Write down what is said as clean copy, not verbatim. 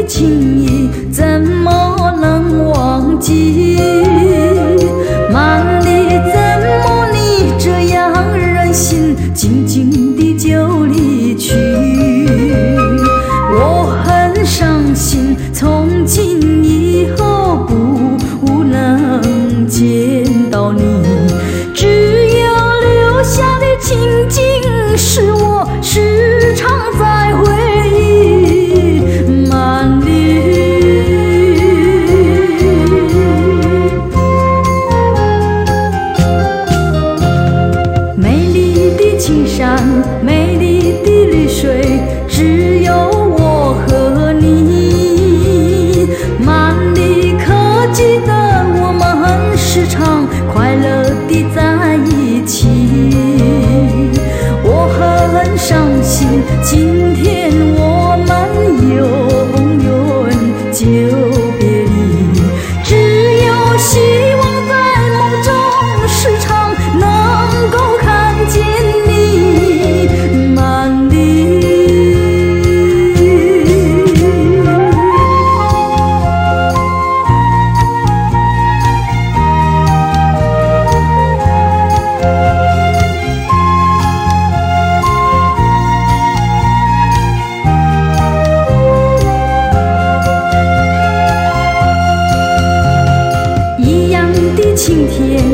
的情谊怎么能忘记？曼丽，怎么你这样任性，静静地就离去？我很伤心，从今以后不能见到你，只有留下的情景是我时常在回忆。曼丽，美丽的青山，美丽的绿水，只有我和你。曼丽，可记得我们时常快乐地在一起？我很伤心，今天我们永远就别离，只有希望在梦中时常能够看见你。曼丽，一样的晴天，